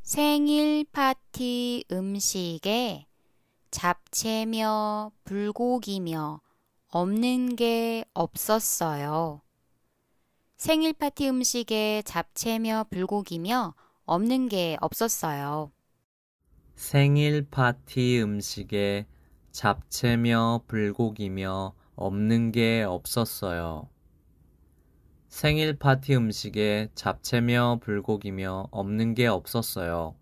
생일 파티 음식에 잡채며 불고기며 없는 게 없었어요. 생일 파티 음식에 잡채며 불고기며 없는 게 없었어요. 생일 파티 음식에 잡채며 불고기며 없는 게 없었어요. 생일 파티 음식에 잡채며 불고기며 없는 게 없었어요.